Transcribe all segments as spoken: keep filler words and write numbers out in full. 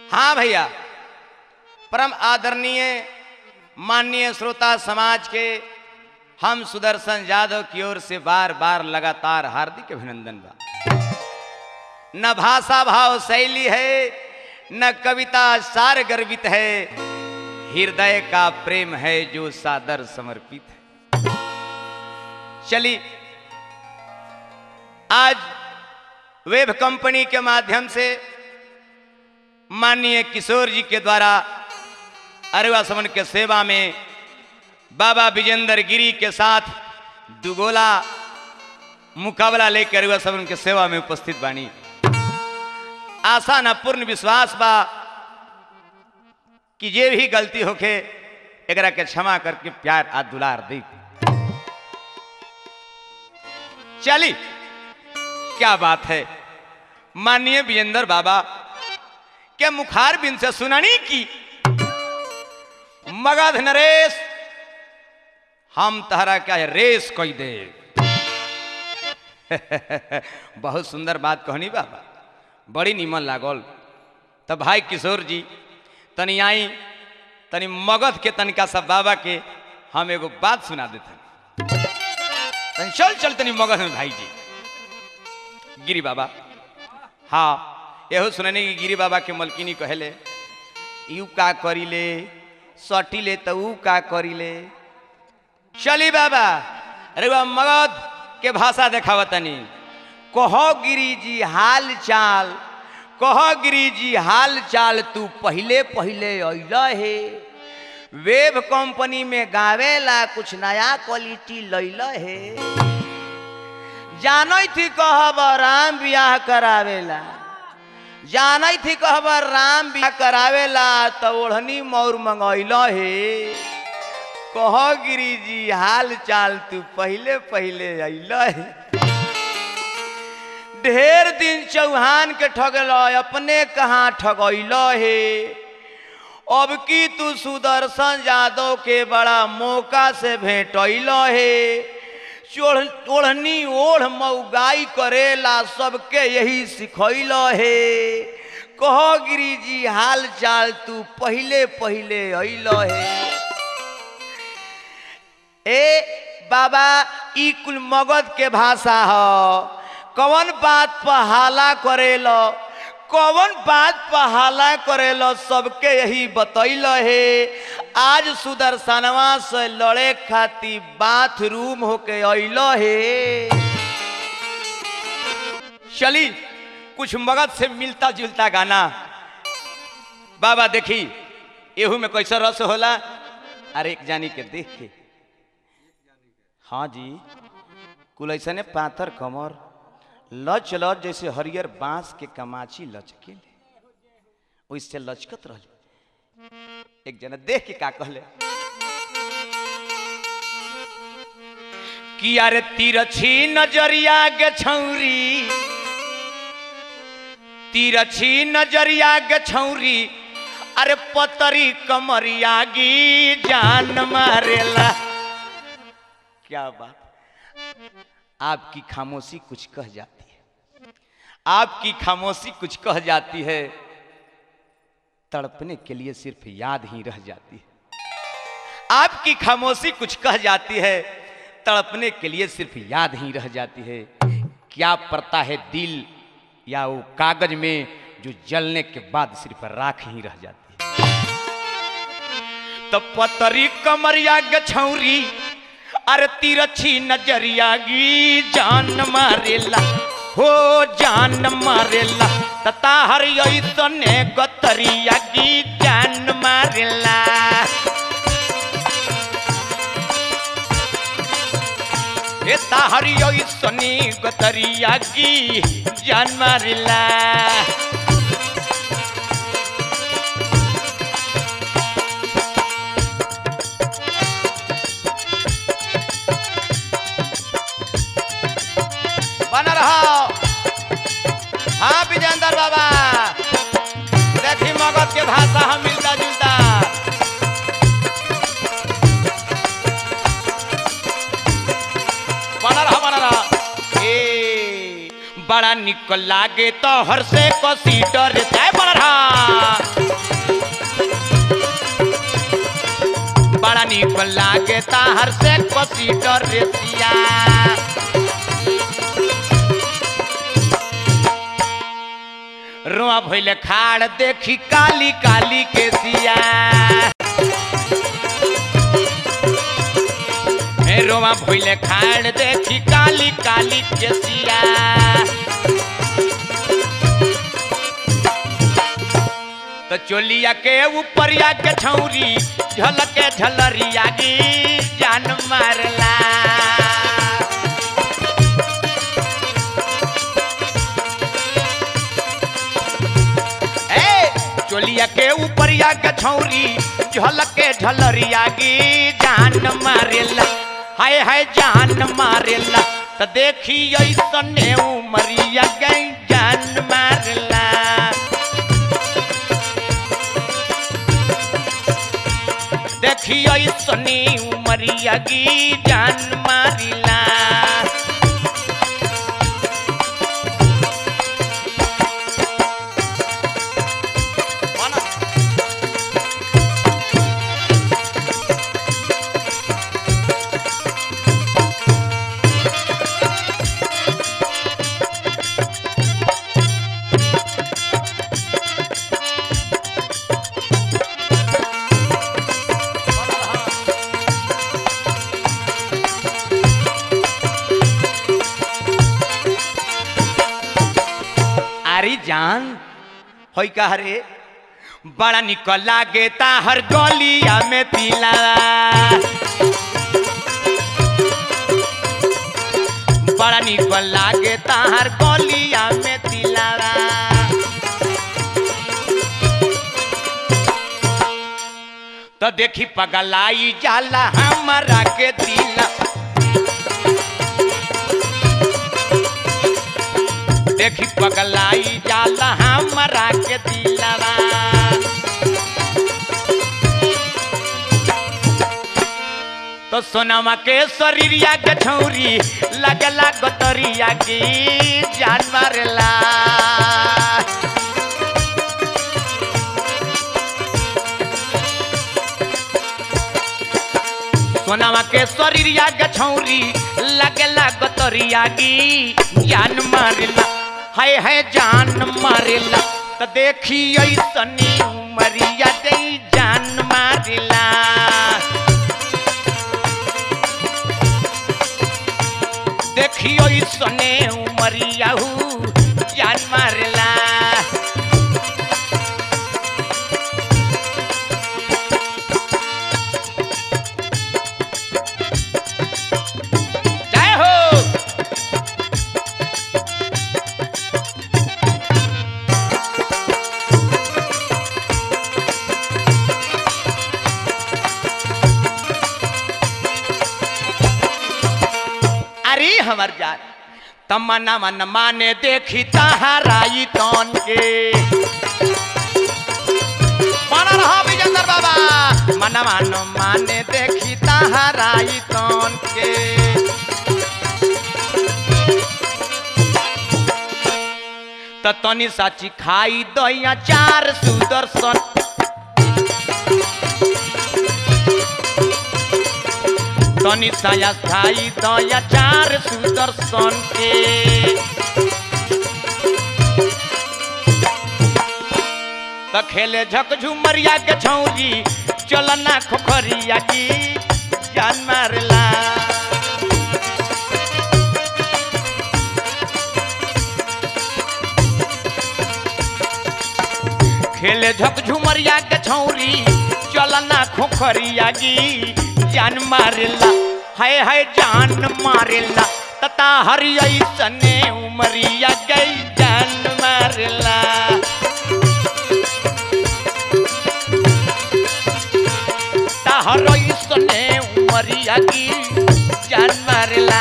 हाँ भैया, परम आदरणीय माननीय श्रोता समाज के हम सुदर्शन यादव की ओर से बार बार लगातार हार्दिक अभिनंदन बा। न भाषा भाव शैली है, न कविता सार गर्वित है, हृदय का प्रेम है जो सादर समर्पित है। चलिए आज वेब कंपनी के माध्यम से माननीय किशोर जी के द्वारा अरवा समन के सेवा में बाबा विजेंद्र गिरी के साथ दुगोला मुकाबला लेकर अरवा समन के सेवा में उपस्थित बानी। आशा न पूर्ण विश्वास बा कि ये भी गलती होके एकरा के क्षमा करके प्यार आ दुलार दी। चली क्या बात है, माननीय विजेंद्र बाबा क्या मुखार बिन से सुनानी की मगध नरेश हम तहरा क्या है रेस कोई दे। बहुत सुंदर बात कहनी बाबा, बड़ी नीमन लागल। तब भाई किशोर जी तनी आई तनी मगध के तनिका सब बाबा के हम एगो बात सुना देते। तनी चल चल तनी मगध में भाई जी गिरी बाबा। हाँ यहो सुनने की गिरी बाबा के मलकिनी कहले यू का करी ले सटी ले तो ऊ का करी ले। चली बाबा अरे बा मगध के भाषा देखावतनी। कहो गिरी जी हाल चाल, कहो गिरी जी हाल चाल, तू पहले पहले अइला है वेब कंपनी में गावेला कुछ नया क्वालिटी लैला है। जानो थी कहब राम ब्याह करावेला, जाना थी कहब राम ब्याह करावेला तो ओढ़नी मोर मंगैला है। कह गिरी जी हाल चाल, तू पहले पहले अइला है। ढेर दिन चौहान के ठगल अपने कहाँ ठगैला है। अब की तू सुदर्शन यादव के बड़ा मौका से भेटैला है। ओढ़नी ओढ़ मऊगाई करेला सबके यही सिखैला है। कहो गिरी जी हाल चाल, तू पहले पहले अइला है। ए बाबा ई कुल मगध के भाषा ह, कौन बात पर हाला करेला, कौन बात पर हाला करेला सबके यही बतैला है। आज सुदर्शनवा से लड़े खाती बाथरूम होके अइला है। चली कुछ मगध से मिलता जुलता गाना बाबा देखी एहू में कैसा रस होला। अरे एक जानी के देख के हाँ जी कुल ऐसा ने पाथर कमर लच लच जैसे हरियर बांस के कमाची लचके वैसे लचकत रहे। एक जना देख के का कहले कि यार तिरछी नजरिया गे छौरी, तिरछी नजरिया गे छौरी, अरे पतरी कमरिया गी जान मारेला। क्या बात, आपकी खामोशी कुछ कह जाती है, आपकी खामोशी कुछ कह जाती है। तड़पने के लिए सिर्फ याद ही रह जाती है। आपकी खामोशी कुछ कह जाती है, तड़पने के लिए सिर्फ याद ही रह जाती है। क्या पड़ता है दिल या वो कागज में जो जलने के बाद सिर्फ राख ही रह जाती है। तो पतरी कमरिया गछौरी, अरे तिरछी नजरिया गी जान मारेला, हो जान मारेला। तता हरियोई सने गतरिया गी जान मारेला। ए ताहरियोई सनी गतरिया गी जान मारेला। बना रहा हाँ विजेंद्र बाबा देखी मगध के भाषा हम मिलता जुलता। बना रहा बना रहा ए बड़ा निक लागे तो हर से कसी डर बना रहा। निक लागे ताहर से कसी ड्रेसिया रोआ भइले खाड़ देखी काली काली के सिया रोआ भइले खाड़ देखी काली काली के सिया तो चोलिया के ऊपरिया के छौरी झलके झलरिया गी जान मारला चोलिया के ऊपरिया के छौरी झलके झलरिया गी जान मारेला हाय हाय जान मारेला तो देखी ऐसने उमरिया गई जान मारेला देखी ऐसने उमरिया गी जान मारिला जान होई का रे बड़ा निक लागे ताहर गलिया में तिला बड़ा निक लागे ताहर गलिया में तिला तो देखी पगलाई जाला हमारा के दिला देखी पगलाई जाला हमारा के दिलवा तो सोनमा के शरीरिया के छौरी लगला गतरिया की जान मारला सोनमा के शरीरिया के छौरी लगला गतरिया की जान मारला हाय हाय जान मारेला तो देखी ऐसनी उमरिया गई जान मारेला देखी ऐसने उमरिया हूँ जान मारेला हमर जान तमन्ना मन माने देखी तहाराई तन के माना रहा विजेंद्र बाबा मन मन माने देखी तहाराई तन के तो तनी साची खाई दया चार सुदर्शन तनी साया खाई दया चार सुदर्शन के तो खेले झक झुमरिया के छौरी चलना खोखरिया की जान मारला खेले झक झुमरिया के छौरी चलना खोखरिया की जान मारेला हाय हाय जान मारेला तता हरियई सने उमरिया गई जान मारेला ता हरियई सने उमरिया की जान मारेला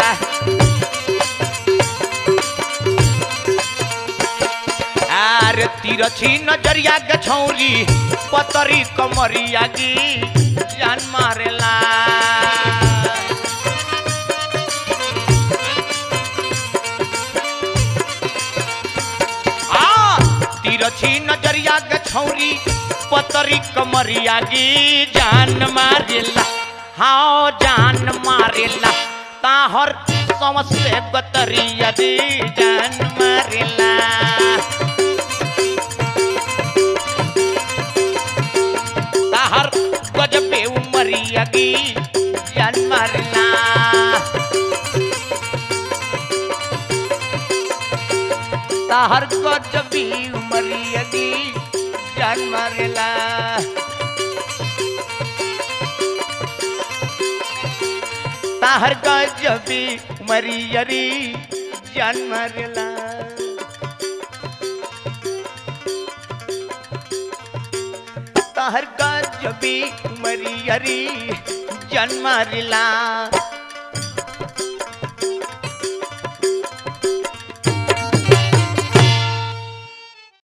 आर तिरछी नजरिया के छौरी पतरी कमरिया की जान मारेला आ तिरछी नजर नजरिया के छौरी पतरी कमरिया गी जान मारेला हाँ जान मारेला ताहर समस्या गतरिया दी जान मारेला ताहर गजबे उमरिया गी जान मारेला ताहर गजबी उमरिया गी जान मारेला ताहर गजबी उमरिया री जान मारेला ताहर गजबी उमरिया री जान मारेला